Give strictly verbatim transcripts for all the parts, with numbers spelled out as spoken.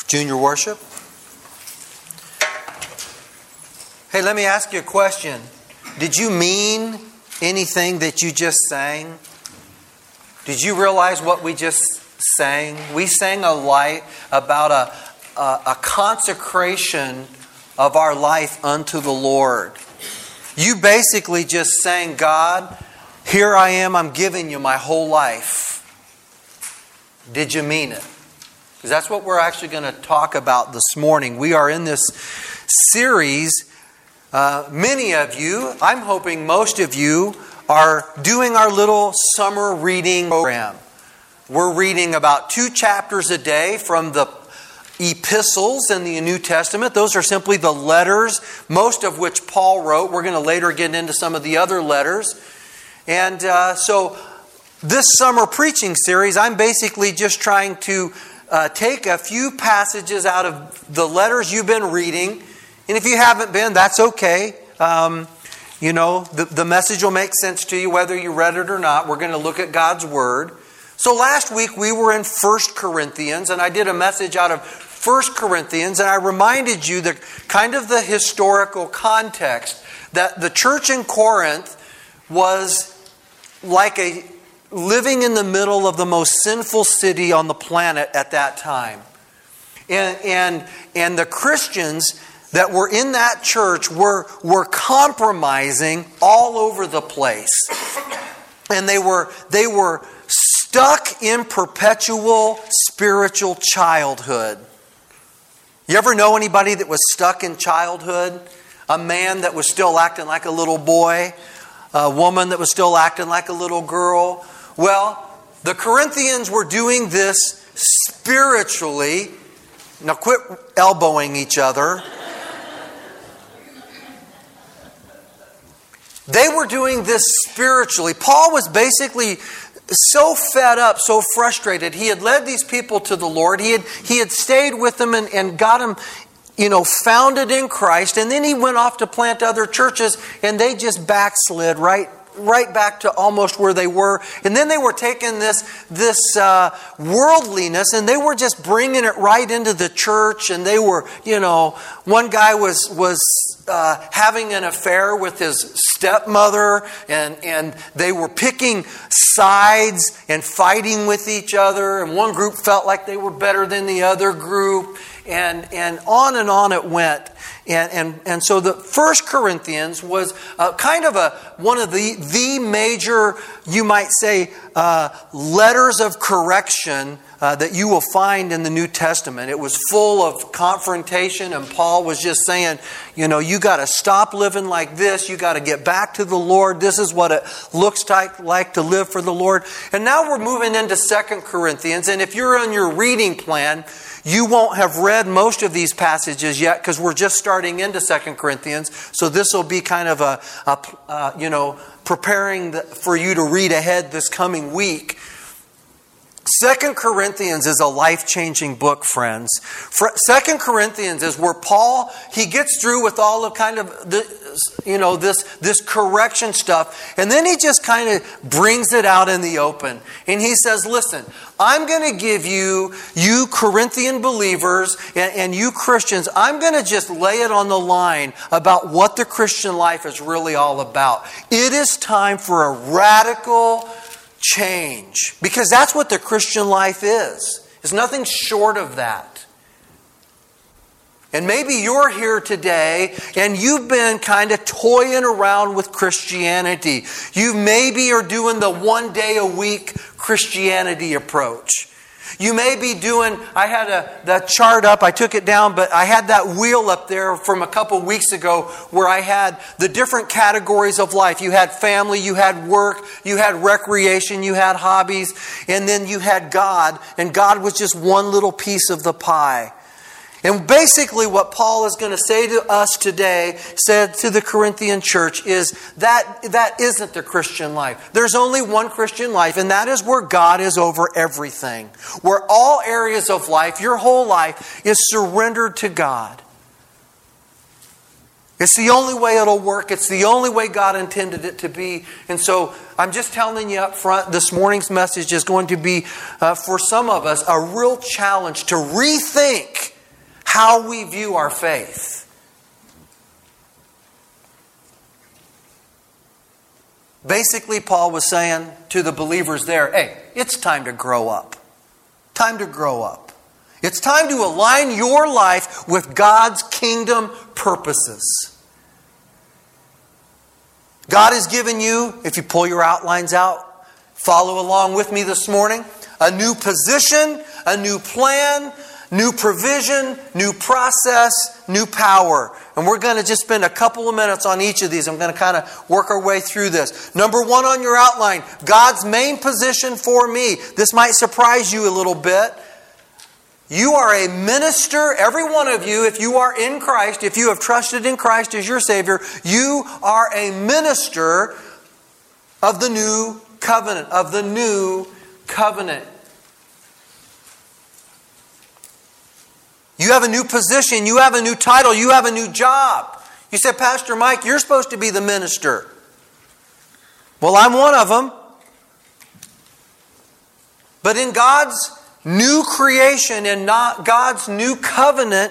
Junior worship. Hey, let me ask you a question. Did you mean anything that you just sang? Did you realize what we just sang? We sang a light about a, a, a consecration of our life unto the Lord. You basically just sang, God, here I am, I'm giving you my whole life. Did you mean it? Because that's what we're actually going to talk about this morning. We are in this series. Uh, many of you, I'm hoping most of you, are doing our little summer reading program. We're reading about two chapters a day from the epistles in the New Testament. Those are simply the letters, most of which Paul wrote. We're going to later get into some of the other letters. And uh, so this summer preaching series, I'm basically just trying to uh, take a few passages out of the letters you've been reading. And if you haven't been, that's okay. Um, you know, the, the message will make sense to you whether you read it or not. We're going to look at God's Word. So last week we were in First Corinthians, and I did a message out of First Corinthians, and I reminded you the kind of the historical context that the church in Corinth was like a living in the middle of the most sinful city on the planet at that time. And and and the Christians that were in that church were, were compromising all over the place. And they were they were stuck in perpetual spiritual childhood. You ever know anybody that was stuck in childhood? A man that was still acting like a little boy? A woman that was still acting like a little girl? Well, the Corinthians were doing this spiritually. Now quit elbowing each other. They were doing this spiritually. Paul was basically so fed up, so frustrated. He had led these people to the Lord. He had he had stayed with them and, and got them, you know, founded in Christ. And then he went off to plant other churches, and they just backslid right right back to almost where they were. And then they were taking this this uh, worldliness, and they were just bringing it right into the church. And they were, you know, one guy was was uh, having an affair with his stepmother, and and they were picking sides and fighting with each other. And one group felt like they were better than the other group, and and on and on it went. And and and so the First Corinthians was uh, kind of a one of the the major, you might say, uh, letters of correction uh, that you will find in the New Testament. It was full of confrontation, and Paul was just saying, you know, you got to stop living like this. You got to get back to the Lord. This is what it looks like, like to live for the Lord. And now we're moving into Second Corinthians, and if you're on your reading plan, you won't have read most of these passages yet because we're just starting into Second Corinthians. So this will be kind of a, a uh, you know, preparing the, for you to read ahead this coming week. Second Corinthians is a life-changing book, friends. Second Corinthians is where Paul, he gets through with all of kind of the, you know, this, this correction stuff. And then he just kind of brings it out in the open. And he says, listen, I'm going to give you, you Corinthian believers and, and you Christians, I'm going to just lay it on the line about what the Christian life is really all about. It is time for a radical change. Because that's what the Christian life is. It's nothing short of that. And maybe you're here today and you've been kind of toying around with Christianity. You maybe are doing the one day a week Christianity approach. You may be doing, I had a that chart up, I took it down, but I had that wheel up there from a couple weeks ago where I had the different categories of life. You had family, you had work, you had recreation, you had hobbies, and then you had God, and God was just one little piece of the pie. And basically what Paul is going to say to us today, said to the Corinthian church, is that that isn't the Christian life. There's only one Christian life, and that is where God is over everything. Where all areas of life, your whole life, is surrendered to God. It's the only way it'll work. It's the only way God intended it to be. And so I'm just telling you up front, this morning's message is going to be, uh, for some of us, a real challenge to rethink how we view our faith. Basically, Paul was saying to the believers there, hey, it's time to grow up. Time to grow up. It's time to align your life with God's kingdom purposes. God has given you, if you pull your outlines out, follow along with me this morning, a new position, a new plan, new provision, new process, new power. And we're going to just spend a couple of minutes on each of these. I'm going to kind of work our way through this. Number one on your outline, God's main position for me. This might surprise you a little bit. You are a minister, every one of you, if you are in Christ, if you have trusted in Christ as your Savior, you are a minister of the new covenant, of the new covenant. You have a new position, you have a new title, you have a new job. You said, Pastor Mike, you're supposed to be the minister. Well, I'm one of them. But in God's new creation and not God's new covenant,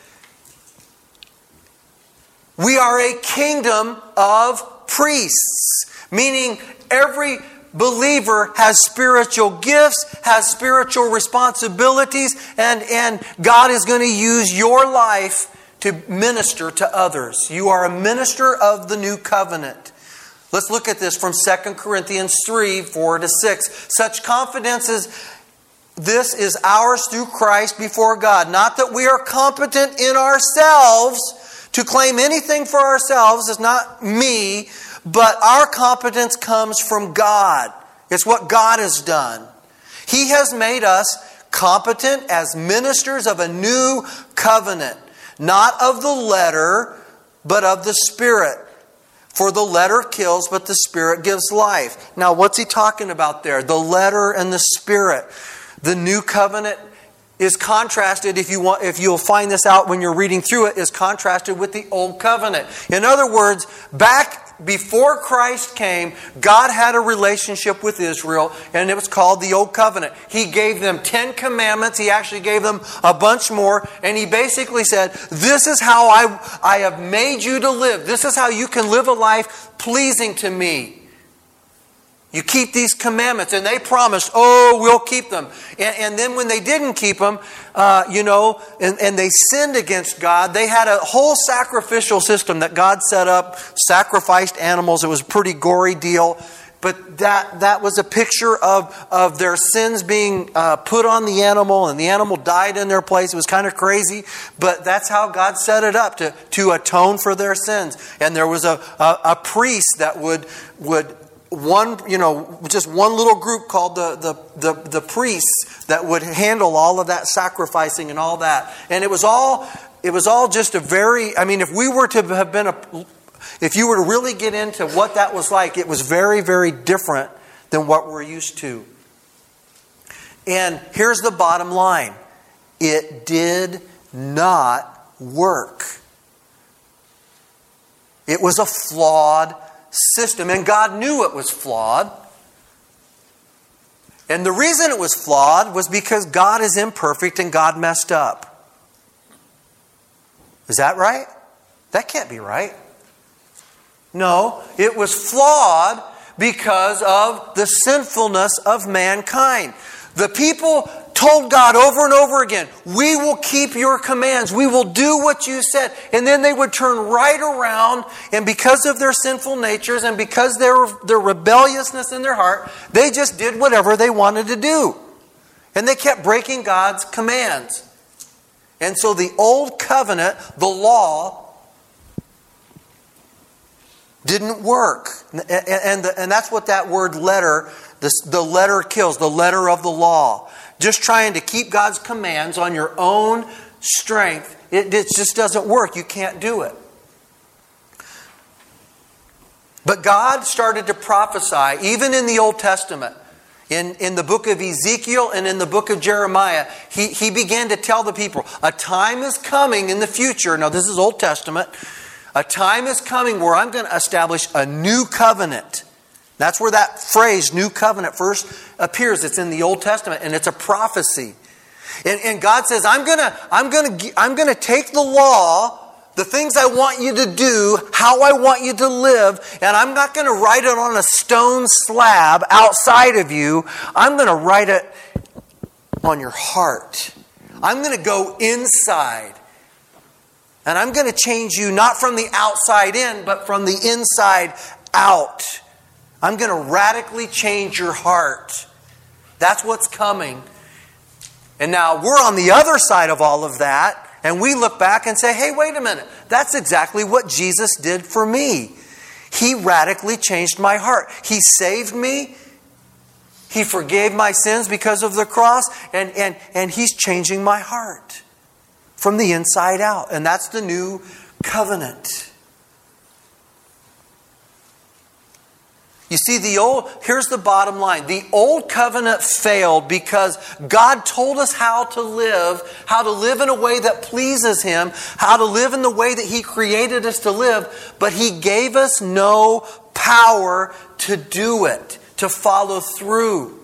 we are a kingdom of priests. Meaning every believer has spiritual gifts, has spiritual responsibilities, and, and God is going to use your life to minister to others. You are a minister of the new covenant. Let's look at this from Second Corinthians three, four to six. Such confidence is This is ours through Christ before God. Not that we are competent in ourselves to claim anything for ourselves. It's not me, but our competence comes from God. It's what God has done. He has made us competent as ministers of a new covenant. Not of the letter, but of the Spirit. For the letter kills, but the Spirit gives life. Now, what's he talking about there? The letter and the Spirit. The new covenant is contrasted, if you want, if you'll find this out when you're reading through it, is contrasted with the old covenant. In other words, back before Christ came, God had a relationship with Israel, and it was called the Old Covenant. He gave them Ten Commandments. He actually gave them a bunch more, and He basically said, this is how I, I have made you to live. This is how you can live a life pleasing to me. You keep these commandments. And they promised, oh, we'll keep them. And, and then when they didn't keep them, uh, you know, and, and they sinned against God, they had a whole sacrificial system that God set up, sacrificed animals. It was a pretty gory deal. But that, that was a picture of, of their sins being uh, put on the animal, and the animal died in their place. It was kind of crazy, but that's how God set it up, to, to atone for their sins. And there was a, a, a priest that would would... One, you know, just one little group called the, the, the, the priests that would handle all of that sacrificing and all that. And it was all, it was all just a very, I mean, if we were to have been a, if you were to really get into what that was like, it was very, very different than what we're used to. And here's the bottom line. It did not work. It was a flawed system, and God knew it was flawed. And the reason it was flawed was because God is imperfect and God messed up. Is that right? That can't be right. No, it was flawed because of the sinfulness of mankind. The people told God over and over again, we will keep your commands. We will do what you said. And then they would turn right around, and because of their sinful natures and because their, their rebelliousness in their heart, they just did whatever they wanted to do. And they kept breaking God's commands. And so the old covenant, the law, didn't work. And, and, the, and that's what that word letter, the, the letter kills, the letter of the law. Just trying to keep God's commands on your own strength, it, it just doesn't work. You can't do it. But God started to prophesy, even in the Old Testament. In, in the book of Ezekiel and in the book of Jeremiah, he, he began to tell the people, a time is coming in the future. Now this is Old Testament. A time is coming where I'm going to establish a new covenant. That's where that phrase, new covenant, first appears. It's in the Old Testament, and it's a prophecy. And, and God says, I'm gonna, I'm gonna, I'm gonna take the law, the things I want you to do, how I want you to live, and I'm not going to write it on a stone slab outside of you. I'm going to write it on your heart. I'm going to go inside. And I'm going to change you not from the outside in, but from the inside out. I'm going to radically change your heart. That's what's coming. And now we're on the other side of all of that. And we look back and say, hey, wait a minute. That's exactly what Jesus did for me. He radically changed my heart. He saved me. He forgave my sins because of the cross. And, and, and He's changing my heart from the inside out. And that's the new covenant. You see, the old, here's the bottom line. The old covenant failed because God told us how to live, how to live in a way that pleases Him, how to live in the way that He created us to live, but He gave us no power to do it, to follow through.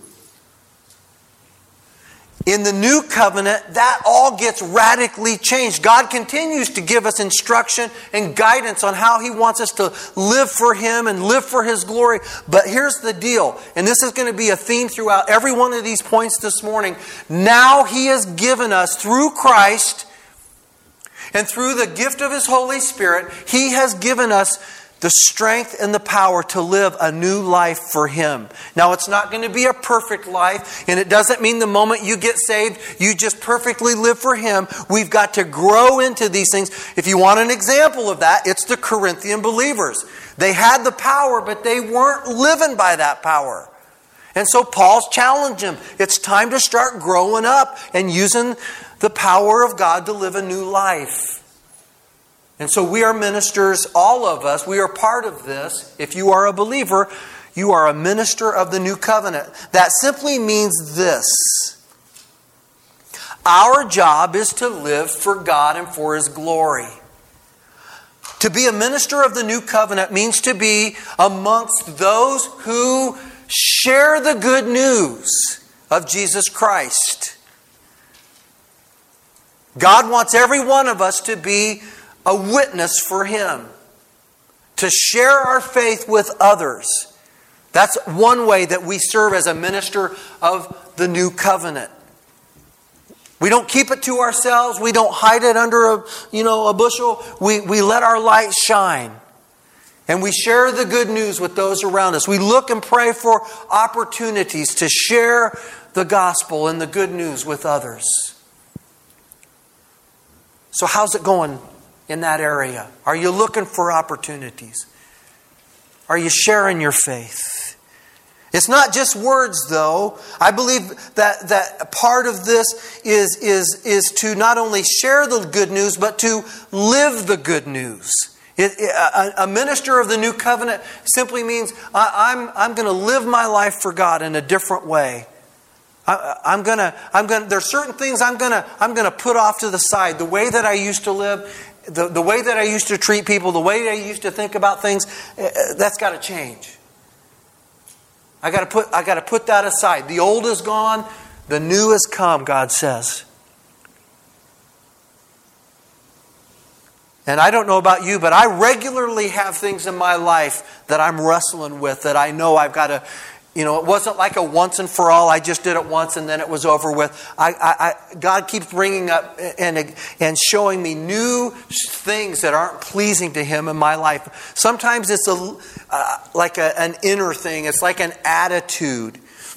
In the new covenant, that all gets radically changed. God continues to give us instruction and guidance on how He wants us to live for Him and live for His glory. But here's the deal, and this is going to be a theme throughout every one of these points this morning. Now He has given us, through Christ and through the gift of His Holy Spirit, He has given us the strength and the power to live a new life for Him. Now, it's not going to be a perfect life, and it doesn't mean the moment you get saved, you just perfectly live for Him. We've got to grow into these things. If you want an example of that, it's the Corinthian believers. They had the power, but they weren't living by that power. And so Paul's challenged them. It's time to start growing up and using the power of God to live a new life. And so we are ministers, all of us, we are part of this. If you are a believer, you are a minister of the new covenant. That simply means this. Our job is to live for God and for His glory. To be a minister of the new covenant means to be amongst those who share the good news of Jesus Christ. God wants every one of us to be a witness for Him. To share our faith with others. That's one way that we serve as a minister of the new covenant. We don't keep it to ourselves. We don't hide it under a, you know, a bushel. We, we let our light shine. And we share the good news with those around us. We look and pray for opportunities to share the gospel and the good news with others. So how's it going in that area? Are you looking for opportunities? Are you sharing your faith? It's not just words, though. I believe that, that part of this is, is, is to not only share the good news, but to live the good news. It, it, a, a minister of the new covenant simply means I, I'm, I'm going to live my life for God in a different way. I, I'm gonna, I'm gonna. There's certain things I'm gonna, I'm gonna put off to the side. The way that I used to live. The, the way that I used to treat people, the way I used to think about things, that's got to change. I got to put I got to put that aside. The old is gone, the new has come, God says. And I don't know about you, but I regularly have things in my life that I'm wrestling with that I know I've got to. You know, it wasn't like a once and for all. I just did it once and then it was over with. I, I, I, God keeps bringing up and, and showing me new things that aren't pleasing to Him in my life. Sometimes it's a, uh, like a, an inner thing. It's like an attitude.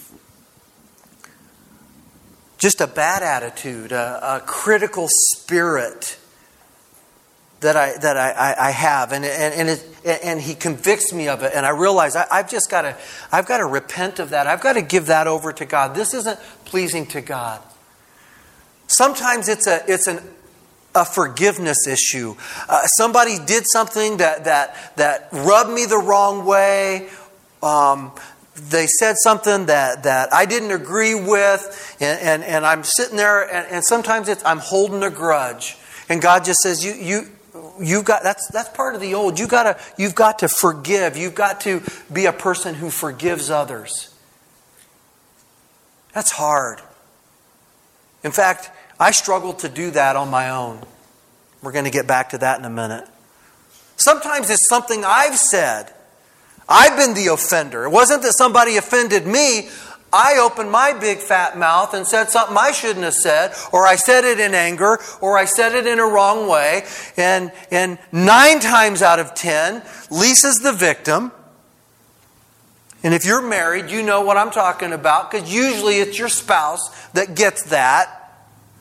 Just a bad attitude, a, a critical spirit that I that I, I have, and and and, it, and He convicts me of it, and I realize I, I've just got to I've got to repent of that. I've got to give that over to God. This isn't pleasing to God. Sometimes it's a it's an a forgiveness issue. Uh, somebody did something that that that rubbed me the wrong way. Um, they said something that, that I didn't agree with, and, and, and I'm sitting there, and, and sometimes it's I'm holding a grudge, and God just says you you. You've got that's that's part of the old. You gotta you've got to forgive. You've got to be a person who forgives others. That's hard. In fact, I struggle to do that on my own. We're going to get back to that in a minute. Sometimes it's something I've said. I've been the offender. It wasn't that somebody offended me. I opened my big fat mouth and said something I shouldn't have said, or I said it in anger, or I said it in a wrong way. And, and nine times out of ten, Lisa's the victim. And if you're married, you know what I'm talking about, because usually it's your spouse that gets that.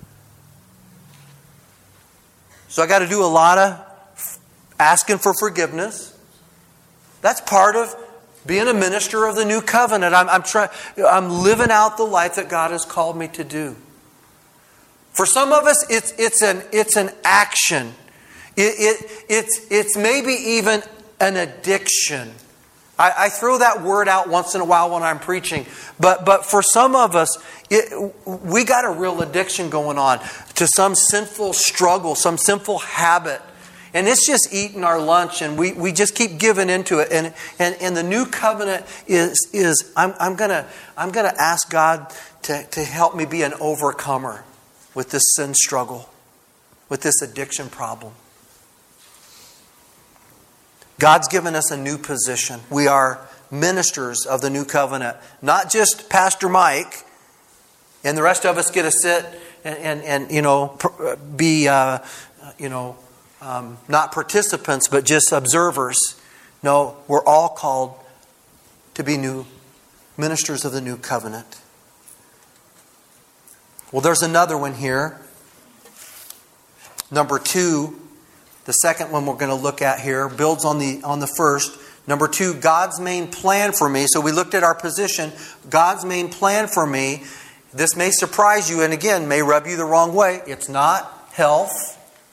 So I got to do a lot of asking for forgiveness. That's part of being a minister of the new covenant. I'm, I'm trying. I'm living out the life that God has called me to do. For some of us, it's it's an it's an action. It, it it's it's maybe even an addiction. I, I throw that word out once in a while when I'm preaching. But but for some of us, it, we got a real addiction going on to some sinful struggle, some sinful habit. And it's just eating our lunch, and we, we just keep giving into it. And and, and the new covenant is is I'm I'm gonna I'm gonna ask God to, to help me be an overcomer with this sin struggle, with this addiction problem. God's given us a new position. We are ministers of the new covenant, not just Pastor Mike, and the rest of us get to sit and and, and you know be uh, you know. Um, not participants, but just observers. No, we're all called to be new ministers of the new covenant. Well, there's another one here. Number two, the second one we're going to look at here, builds on the on the first. Number two, God's main plan for me. So we looked at our position. God's main plan for me. This may surprise you, and again, may rub you the wrong way. It's not health.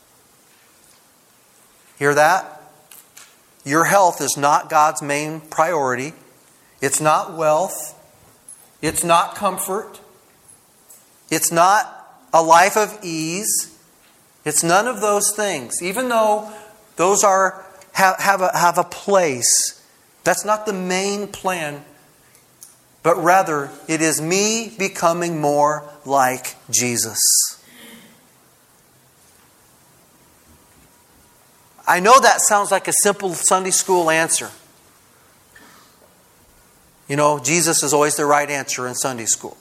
Hear that? Your health is not God's main priority. It's not wealth. It's not comfort. It's not a life of ease. It's none of those things. Even though those are have, have, a, have a place, that's not the main plan. But rather, it is me becoming more like Jesus. I know that sounds like a simple Sunday school answer. You know, Jesus is always the right answer in Sunday school.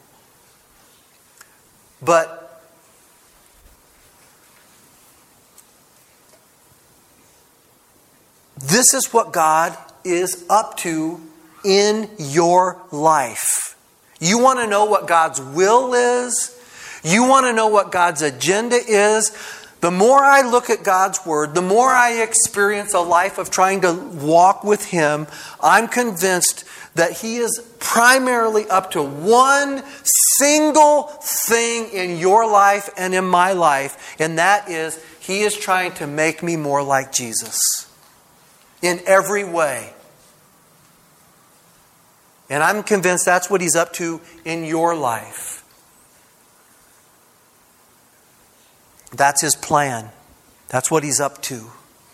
But this is what God is up to in your life. You want to know what God's will is? You want to know what God's agenda is? The more I look at God's Word, the more I experience a life of trying to walk with Him, I'm convinced that He is primarily up to one single thing in your life and in my life, and that is He is trying to make me more like Jesus in every way. And I'm convinced that's what He's up to in your life. That's His plan. That's what He's up to.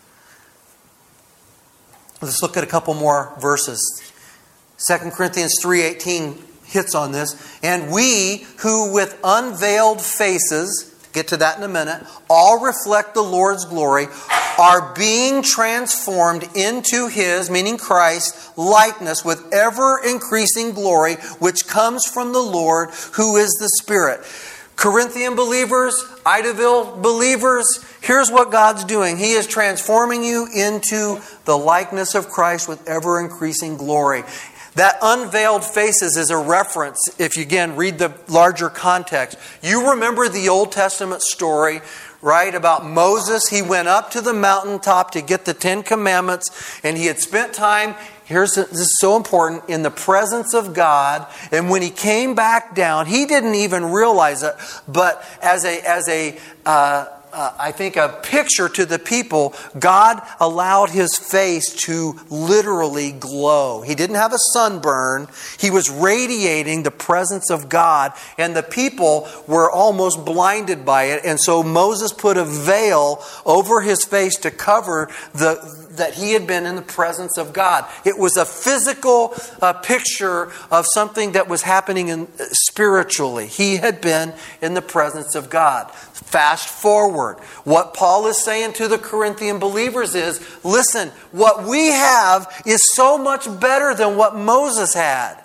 Let's look at a couple more verses. Second Corinthians three eighteen hits on this. And we who with unveiled faces, get to that in a minute, all reflect the Lord's glory, are being transformed into His, meaning Christ, likeness with ever increasing glory, which comes from the Lord, who is the Spirit. Corinthian believers, Idaville believers, here's what God's doing. He is transforming you into the likeness of Christ with ever increasing glory. That unveiled faces is a reference, if you again read the larger context. You remember the Old Testament story, right, about Moses. He went up to the mountaintop to get the Ten Commandments, and he had spent time, here's this is so important, in the presence of God. And when he came back down, he didn't even realize it, but as a as a uh, uh, I think, a picture to the people. God allowed his face to literally glow. He didn't have a sunburn. He was radiating the presence of God, and the people were almost blinded by it. And so Moses put a veil over his face to cover the that he had been in the presence of God. It was a physical uh, picture of something that was happening in, uh, spiritually. He had been in the presence of God. Fast forward. What Paul is saying to the Corinthian believers is, listen, what we have is so much better than what Moses had.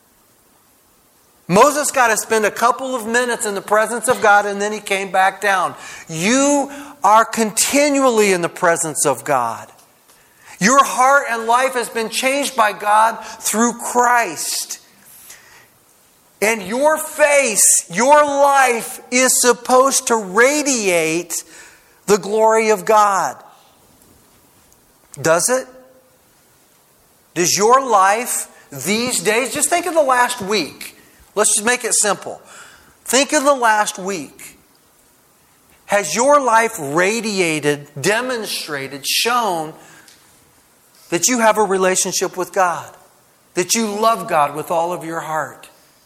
Moses got to spend a couple of minutes in the presence of God, and then he came back down. You are continually in the presence of God. Your heart and life has been changed by God through Christ. And your face, your life is supposed to radiate the glory of God. Does it? Does your life these days, just think of the last week. Let's just make it simple. Think of the last week. Has your life radiated, demonstrated, shown that you have a relationship with God? That you love God with all of your heart?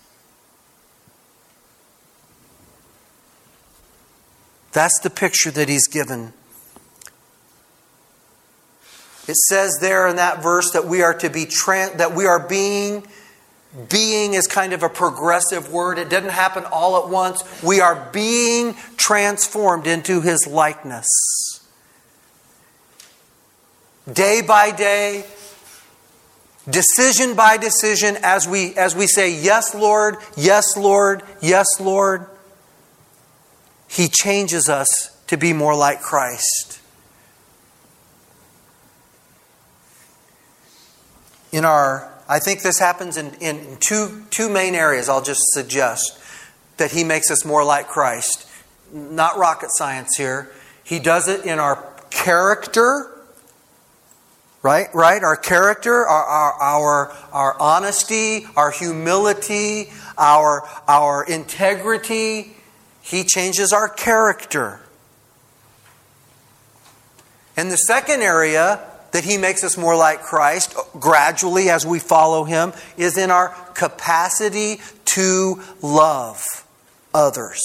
That's the picture that he's given. It says there in that verse that we are to be tra- that we are being being is kind of a progressive word. It didn't happen all at once. We are being transformed into his likeness. Day by day, decision by decision, as we as we say, yes, Lord, yes, Lord, yes, Lord, he changes us to be more like Christ. In our, I think this happens in, in two, two main areas, I'll just suggest, that he makes us more like Christ. Not rocket science here. He does it in our character. Right, right. Our character, our, our our our honesty, our humility, our our integrity. He changes our character. And the second area that he makes us more like Christ, gradually as we follow him, is in our capacity to love others.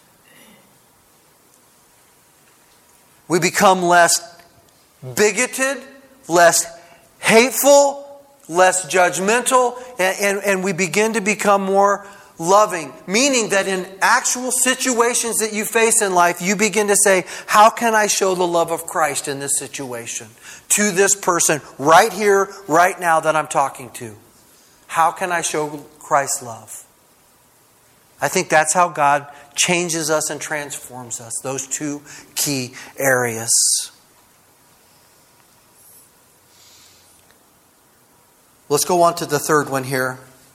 We become less bigoted, less hateful, less judgmental, and, and, and we begin to become more loving. Meaning that in actual situations that you face in life, you begin to say, how can I show the love of Christ in this situation? To this person right here, right now that I'm talking to. How can I show Christ's love? I think that's how God changes us and transforms us. Those two key areas. Let's go on to the third one here.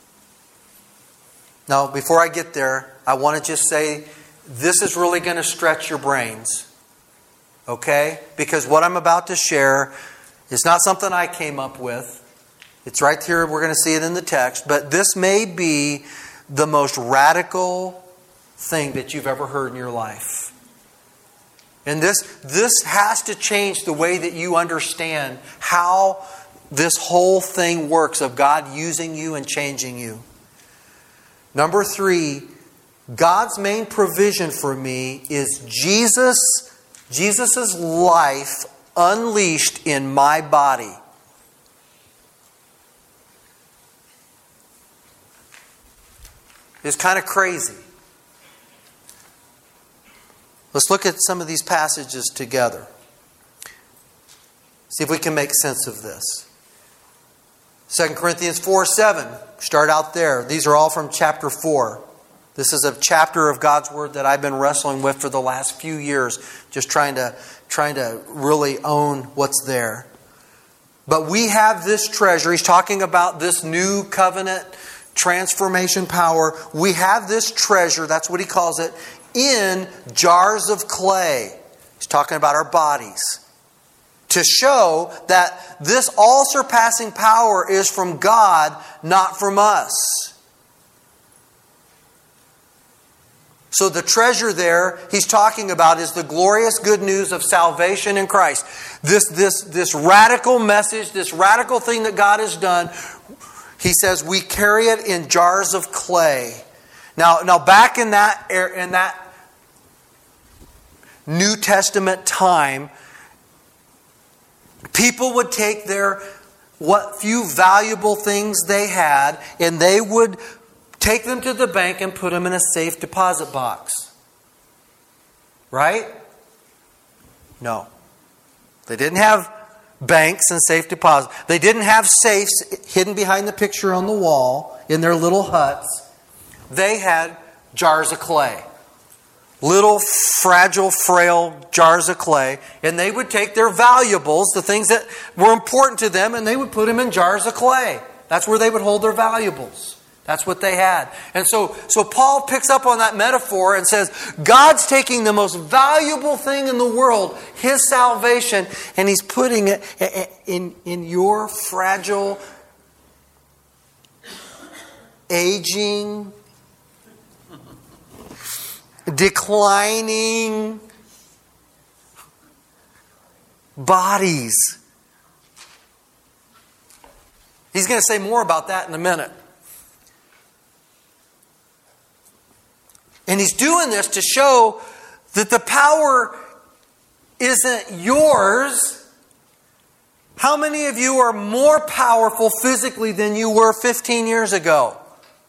Now, before I get there, I want to just say this is really going to stretch your brains. Okay? Because what I'm about to share is not something I came up with. It's right here. We're going to see it in the text. But this may be the most radical thing that you've ever heard in your life. And this, this has to change the way that you understand how this whole thing works of God using you and changing you. Number three, God's main provision for me is Jesus, Jesus' life unleashed in my body. It's kind of crazy. Let's look at some of these passages together. See if we can make sense of this. Second Corinthians four seven. Start out there. These are all from chapter four. This is a chapter of God's Word that I've been wrestling with for the last few years. Just trying to, trying to really own what's there. But we have this treasure. He's talking about this new covenant transformation power. We have this treasure, that's what he calls it, in jars of clay. He's talking about our bodies. To show that this all-surpassing power is from God, not from us. So the treasure there he's talking about is the glorious good news of salvation in Christ. This, this, this radical message, this radical thing that God has done, he says we carry it in jars of clay. Now, now back in that, in that New Testament time, people would take their what few valuable things they had and they would take them to the bank and put them in a safe deposit box. Right? No. They didn't have banks and safe deposits. They didn't have safes hidden behind the picture on the wall in their little huts. They had jars of clay. Little fragile, frail jars of clay. And they would take their valuables, the things that were important to them, and they would put them in jars of clay. That's where they would hold their valuables. That's what they had. And so, so Paul picks up on that metaphor and says, God's taking the most valuable thing in the world, His salvation, and He's putting it in, in your fragile, aging, declining bodies. He's going to say more about that in a minute. And he's doing this to show that the power isn't yours. How many of you are more powerful physically than you were fifteen years ago?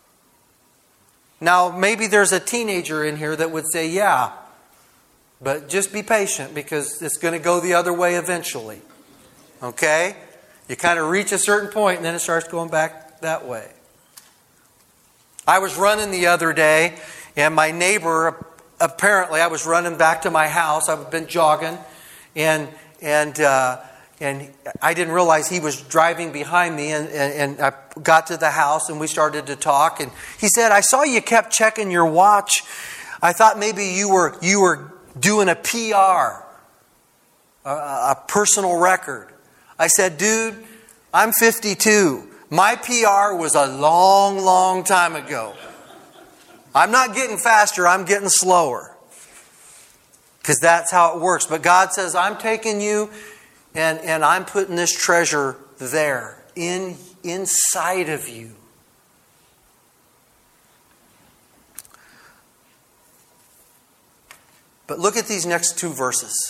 Now, maybe there's a teenager in here that would say, yeah. But just be patient because it's going to go the other way eventually. Okay? You kind of reach a certain point and then it starts going back that way. I was running the other day. And my neighbor, apparently, I was running back to my house. I've been jogging, and and uh, and I didn't realize he was driving behind me. And, and, and I got to the house, and we started to talk. And he said, "I saw you kept checking your watch. I thought maybe you were you were doing a P R, a, a personal record." I said, "Dude, I'm fifty-two. My P R was a long, long time ago. I'm not getting faster, I'm getting slower." Because that's how it works. But God says, I'm taking you and, and I'm putting this treasure there, in inside of you. But look at these next two verses.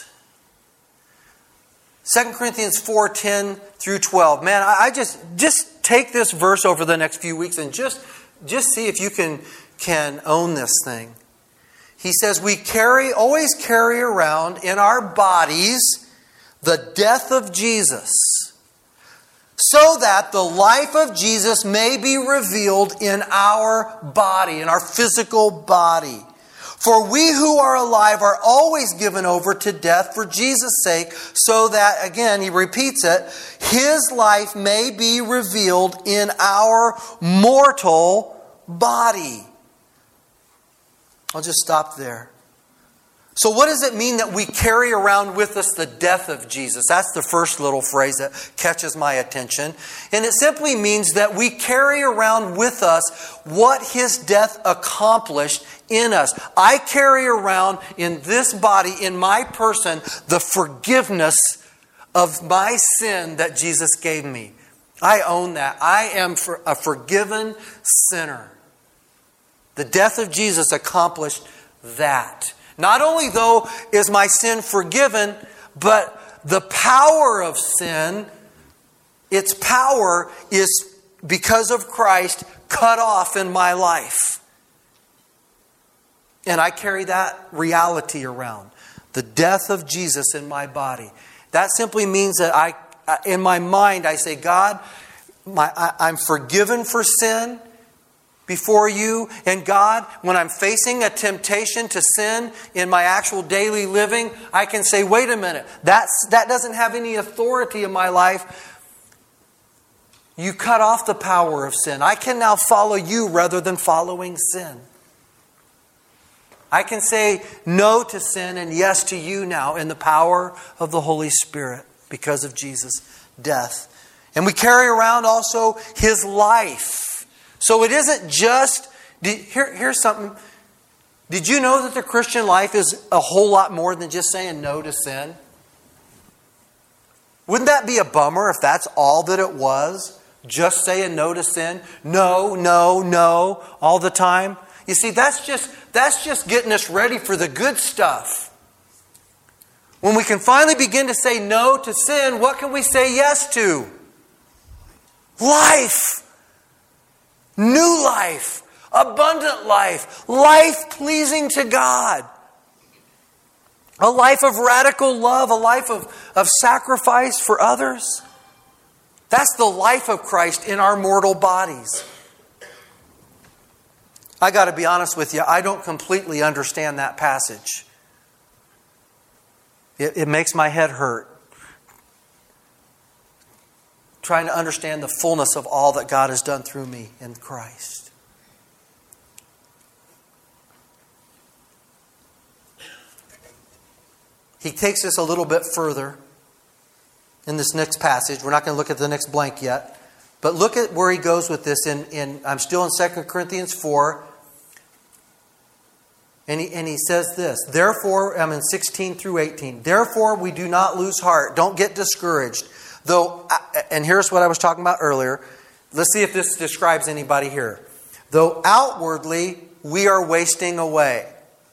Second Corinthians four, ten through twelve. Man, I, I just, just take this verse over the next few weeks and just, just see if you can... can own this thing. He says we carry, always carry around in our bodies the death of Jesus, so that the life of Jesus may be revealed in our body, in our physical body. For we who are alive are always given over to death for Jesus' sake, so that, again, he repeats it, His life may be revealed in our mortal body. I'll just stop there. So what does it mean that we carry around with us the death of Jesus? That's the first little phrase that catches my attention. And it simply means that we carry around with us what His death accomplished in us. I carry around in this body, in my person, the forgiveness of my sin that Jesus gave me. I own that. I am a forgiven sinner. The death of Jesus accomplished that. Not only, though, is my sin forgiven, but the power of sin, its power is, because of Christ, cut off in my life. And I carry that reality around. The death of Jesus in my body. That simply means that I, in my mind, I say, God, my, I, I'm forgiven for sin before you. And God, when I'm facing a temptation to sin in my actual daily living, I can say, wait a minute, that's, that doesn't have any authority in my life. You cut off the power of sin. I can now follow you rather than following sin. I can say no to sin and yes to you now in the power of the Holy Spirit because of Jesus' death. And we carry around also His life. So it isn't just, here, here's something. Did you know that the Christian life is a whole lot more than just saying no to sin? Wouldn't that be a bummer if that's all that it was? Just saying no to sin? No, no, no, all the time? You see, that's just, that's just getting us ready for the good stuff. When we can finally begin to say no to sin, what can we say yes to? Life. New life. Abundant life. Life pleasing to God. A life of radical love. A life of, of sacrifice for others. That's the life of Christ in our mortal bodies. I got to be honest with you, I don't completely understand that passage. It, it makes my head hurt. Trying to understand the fullness of all that God has done through me in Christ. He takes us a little bit further in this next passage. We're not going to look at the next blank yet. But look at where he goes with this. In, in I'm still in Second Corinthians four. And he, and he says this. Therefore, I'm in sixteen through eighteen. Therefore, we do not lose heart. Don't get discouraged. Though, and here's what I was talking about earlier. Let's see if this describes anybody here. Though outwardly we are wasting away.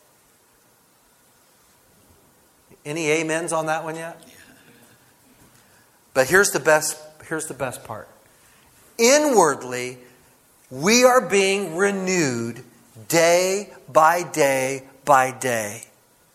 Any amens on that one yet? But here's the best, here's the best part. Inwardly, we are being renewed day by day by day.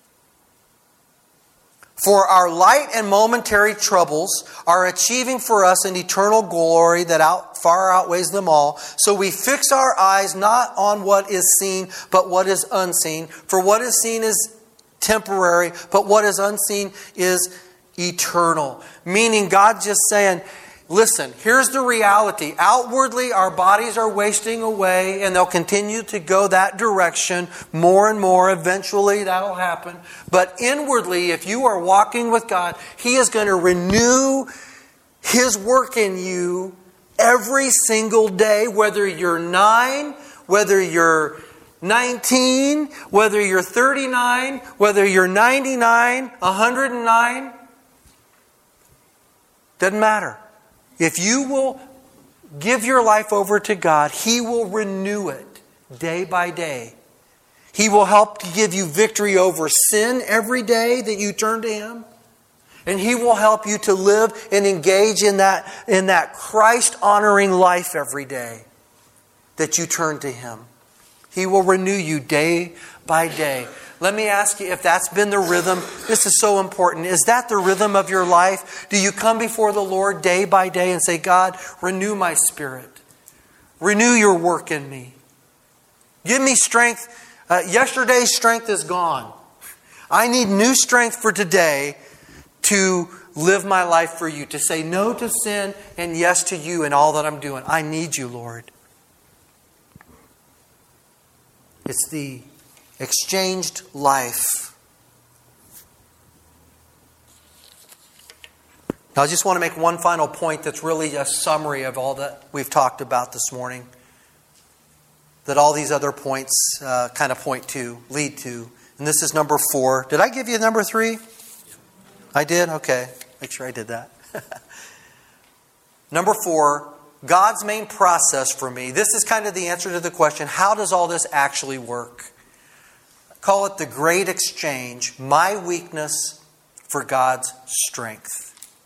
For our light and momentary troubles are achieving for us an eternal glory that out, far outweighs them all. So we fix our eyes not on what is seen, but what is unseen. For what is seen is temporary, but what is unseen is eternal. Meaning God's just saying, listen, here's the reality. Outwardly, our bodies are wasting away, and they'll continue to go that direction more and more. Eventually, that'll happen. But inwardly, if you are walking with God, He is going to renew His work in you every single day, whether you're nine, whether you're nineteen, whether you're thirty-nine, whether you're ninety-nine, one hundred nine. Doesn't matter. If you will give your life over to God, He will renew it day by day. He will help to give you victory over sin every day that you turn to Him. And He will help you to live and engage in that, in that Christ-honoring life every day that you turn to Him. He will renew you day by day. Let me ask you if that's been the rhythm. This is so important. Is that the rhythm of your life? Do you come before the Lord day by day and say, God, renew my spirit. Renew your work in me. Give me strength. Uh, yesterday's strength is gone. I need new strength for today to live my life for you. To say no to sin and yes to you in all that I'm doing. I need you, Lord. It's the exchanged life. Now, I just want to make one final point that's really a summary of all that we've talked about this morning. That all these other points uh, kind of point to, lead to. And this is number four. Did I give you number three? I did? Okay. Make sure I did that. Number four. God's main process for me. This is kind of the answer to the question, how does all this actually work? Call it the great exchange, my weakness for God's strength.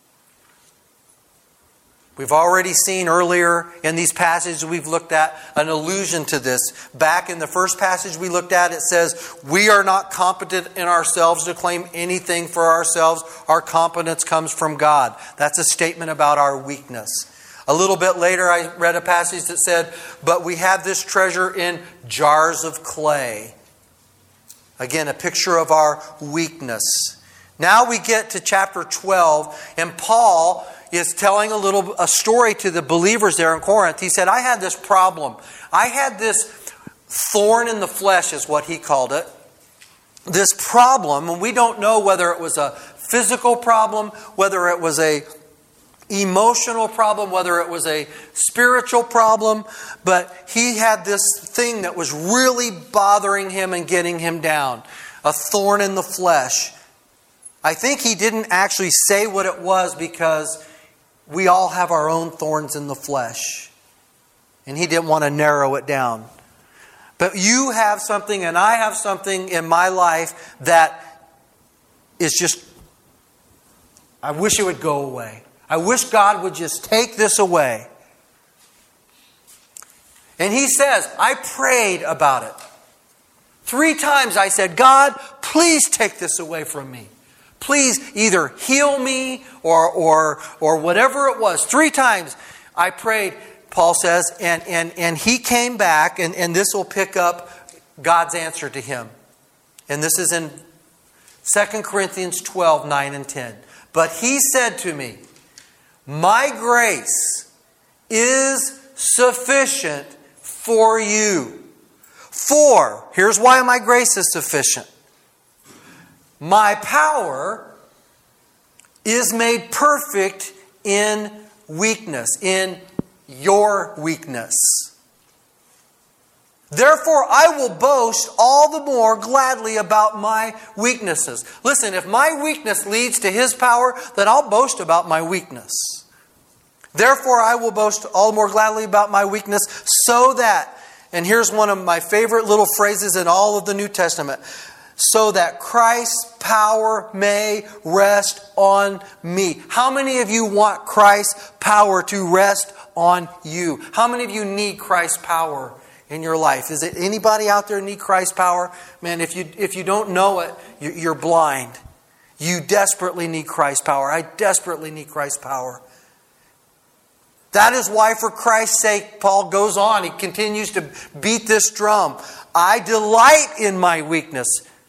We've already seen earlier in these passages we've looked at an allusion to this. Back in the first passage we looked at, it says, we are not competent in ourselves to claim anything for ourselves. Our competence comes from God. That's a statement about our weakness. A little bit later, I read a passage that said, but we have this treasure in jars of clay. Again, a picture of our weakness. Now we get to chapter twelve, and Paul is telling a little a story to the believers there in Corinth. He said, I had this problem. I had this thorn in the flesh, is what he called it. This problem, and we don't know whether it was a physical problem, whether it was a emotional problem, whether it was a spiritual problem, but he had this thing that was really bothering him and getting him down. A thorn in the flesh. I think he didn't actually say what it was because we all have our own thorns in the flesh. And he didn't want to narrow it down. But you have something and I have something in my life that is just, I wish it would go away. I wish God would just take this away. And he says, I prayed about it. Three times I said, God, please take this away from me. Please either heal me or, or, or whatever it was. Three times I prayed, Paul says, and, and, and he came back, and, and this will pick up God's answer to him. And this is in Second Corinthians twelve, nine and ten. But he said to me, my grace is sufficient for you. For, here's why my grace is sufficient. My power is made perfect in weakness, in your weakness. Therefore, I will boast all the more gladly about my weaknesses. Listen, if my weakness leads to His power, then I'll boast about my weakness. Therefore, I will boast all the more gladly about my weakness, so that, and here's one of my favorite little phrases in all of the New Testament, so that Christ's power may rest on me. How many of you want Christ's power to rest on you? How many of you need Christ's power in your life? Is it anybody out there need Christ's power? Man, if you if you don't know it, you're blind. You desperately need Christ's power. I desperately need Christ's power. That is why, for Christ's sake, Paul goes on. He continues to beat this drum. I delight in my weakness.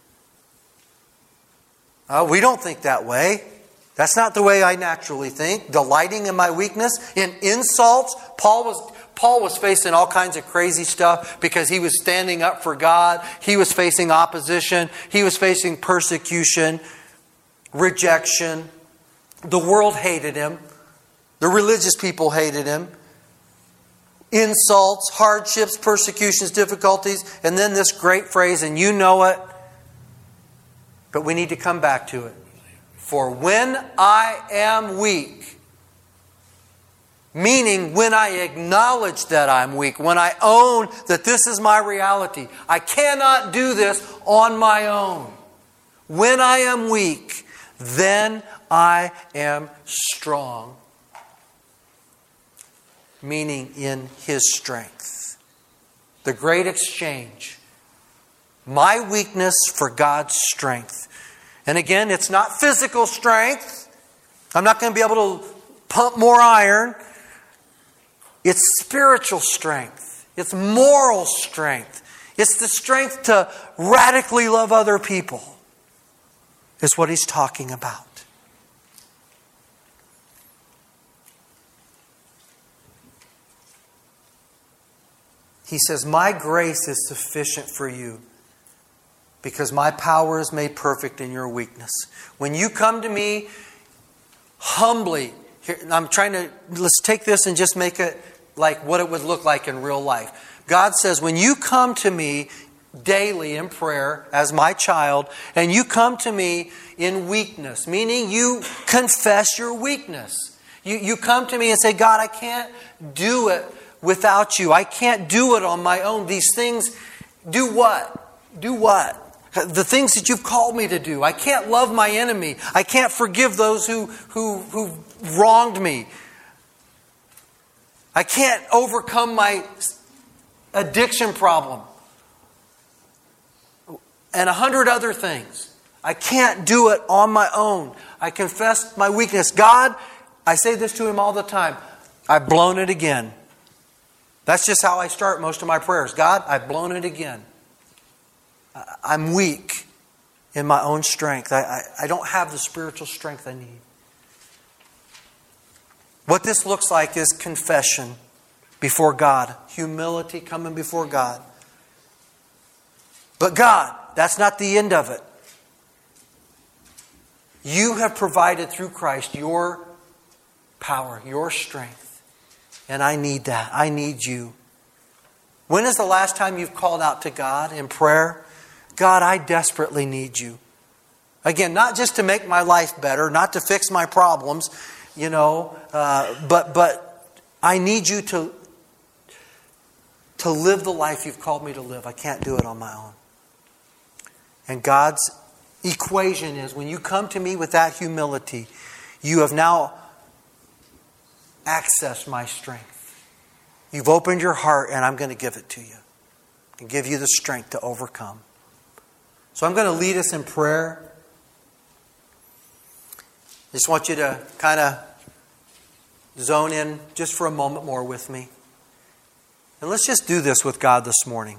Uh, we don't think that way. That's not the way I naturally think. Delighting in my weakness, in insults. Paul was Paul was facing all kinds of crazy stuff because he was standing up for God. He was facing opposition. He was facing persecution, rejection. The world hated him. The religious people hated him. Insults, hardships, persecutions, difficulties. And then this great phrase, and you know it, but we need to come back to it. For when I am weak, meaning when I acknowledge that I'm weak, when I own that this is my reality, I cannot do this on my own. When I am weak, then I am strong. Meaning in His strength. The great exchange. My weakness for God's strength. And again, it's not physical strength. I'm not going to be able to pump more iron. It's spiritual strength. It's moral strength. It's the strength to radically love other people. Is what he's talking about. He says, my grace is sufficient for you because my power is made perfect in your weakness. When you come to me humbly, here, I'm trying to, let's take this and just make it like what it would look like in real life. God says, when you come to me daily in prayer as my child, and you come to me in weakness, meaning you confess your weakness. You, you come to me and say, God, I can't do it without you. I can't do it on my own. These things, do what? Do what? The things that you've called me to do. I can't love my enemy. I can't forgive those who, who, who wronged me. I can't overcome my addiction problem. And a hundred other things. I can't do it on my own. I confess my weakness. God, I say this to Him all the time. I've blown it again. That's just how I start most of my prayers. God, I've blown it again. I'm weak in my own strength. I, I, I don't have the spiritual strength I need. What this looks like is confession before God. Humility coming before God. But God, that's not the end of it. You have provided through Christ your power, your strength. And I need that. I need you. When is the last time you've called out to God in prayer? God, I desperately need you. Again, not just to make my life better, not to fix my problems, you know, uh, but but I need you to, to live the life you've called me to live. I can't do it on my own. And God's equation is when you come to me with that humility, you have now accessed my strength. You've opened your heart and I'm going to give it to you and give you the strength to overcome. So I'm going to lead us in prayer. I just want you to kind of zone in just for a moment more with me. And let's just do this with God this morning.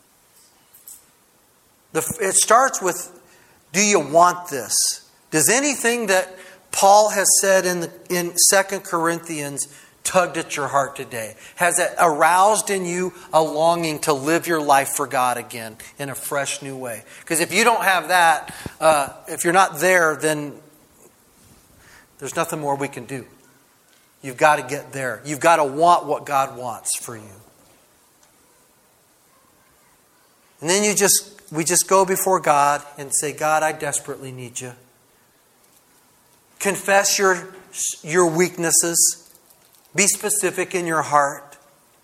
The, it starts with, do you want this? Does anything that Paul has said in, the, in Second Corinthians tugged at your heart today? Has it aroused in you a longing to live your life for God again in a fresh new way? Because if you don't have that, uh, if you're not there, then there's nothing more we can do. You've got to get there. You've got to want what God wants for you. And then you just, we just go before God and say, God, I desperately need you. Confess your, your weaknesses. Be specific in your heart.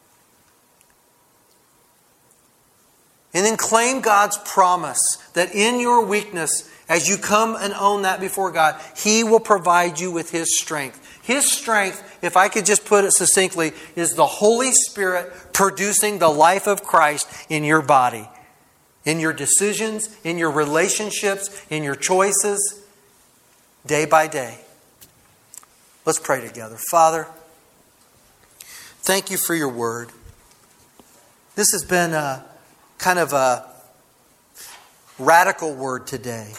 And then claim God's promise that in your weakness, as you come and own that before God, He will provide you with His strength. His strength, if I could just put it succinctly, is the Holy Spirit producing the life of Christ in your body. In your decisions, in your relationships, in your choices, day by day. Let's pray together. Father, thank you for your word. This has been a kind of a radical word today.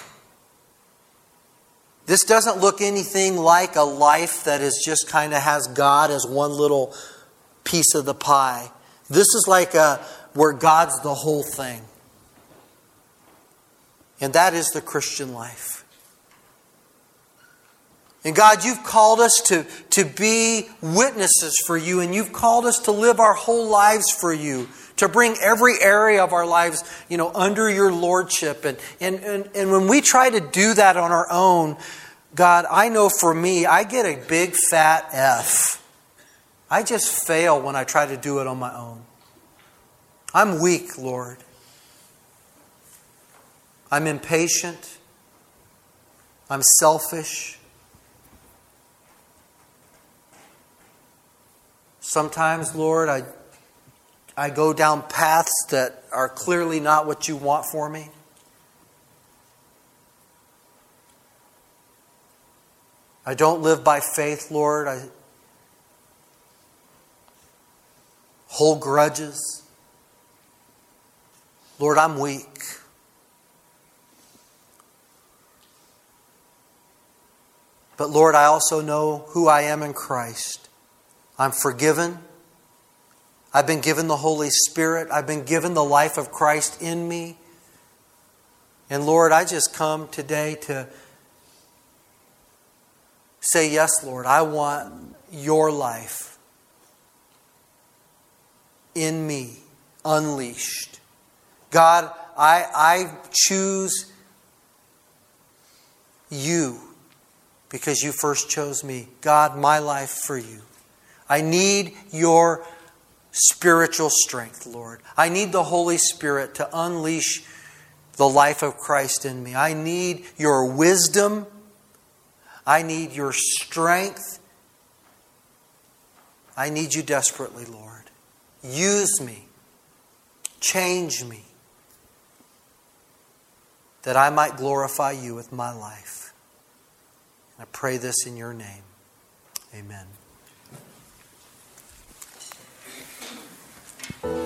This doesn't look anything like a life that is just kind of has God as one little piece of the pie. This is like a where God's the whole thing. And that is the Christian life. And God, you've called us to, to be witnesses for you. And you've called us to live our whole lives for you. To bring every area of our lives, you know, under your lordship. And, and, and, and when we try to do that on our own, God, I know for me, I get a big fat F. I just fail when I try to do it on my own. I'm weak, Lord. I'm impatient. I'm selfish. Sometimes, Lord, I, I go down paths that are clearly not what you want for me. I don't live by faith, Lord. I hold grudges. Lord, I'm weak. But Lord, I also know who I am in Christ. I'm forgiven. I've been given the Holy Spirit. I've been given the life of Christ in me. And Lord, I just come today to say, yes, Lord, I want your life in me, unleashed. God, I, I choose you. Because you first chose me. God, my life for you. I need your spiritual strength, Lord. I need the Holy Spirit to unleash the life of Christ in me. I need your wisdom. I need your strength. I need you desperately, Lord. Use me. Change me. That I might glorify you with my life. I pray this in your name. Amen.